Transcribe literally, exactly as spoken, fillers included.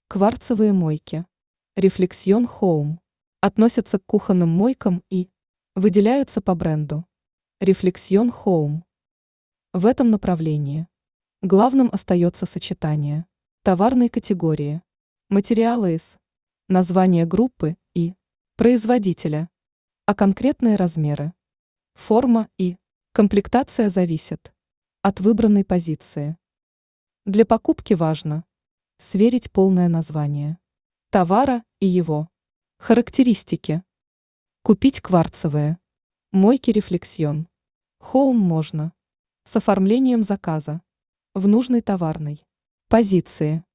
Кварцевые мойки Reflexion Home относятся к кухонным мойкам и выделяются по бренду Reflexion Home. В этом направлении главным остается сочетание товарной категории, материала из, названия группы и производителя, а конкретные размеры, форма и комплектация зависят от выбранной позиции. Для покупки важно сверить полное название товара и его характеристики. Купить кварцевые мойки Reflexion Home можно с оформлением заказа в нужной товарной позиции.